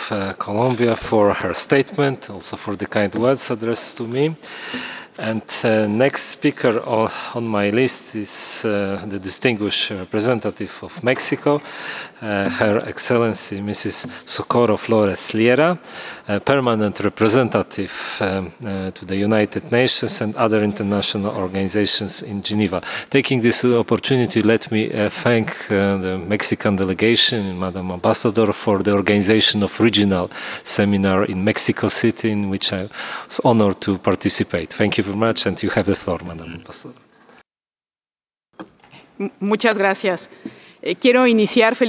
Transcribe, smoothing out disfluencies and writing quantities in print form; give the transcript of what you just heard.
Colombia for her statement, also for the kind words addressed to me. And next speaker on my list is the distinguished representative of Mexico, Her Excellency Mrs. Socorro Flores Liera, permanent representative to the United Nations and other international organizations in Geneva. Taking this opportunity, let me thank the Mexican delegation, Madam Ambassador, for the organization of regional seminar in Mexico City, in which I was honored to participate. Thank you very much, and you have the floor, Madam Ambassador. Muchas gracias. Quiero iniciar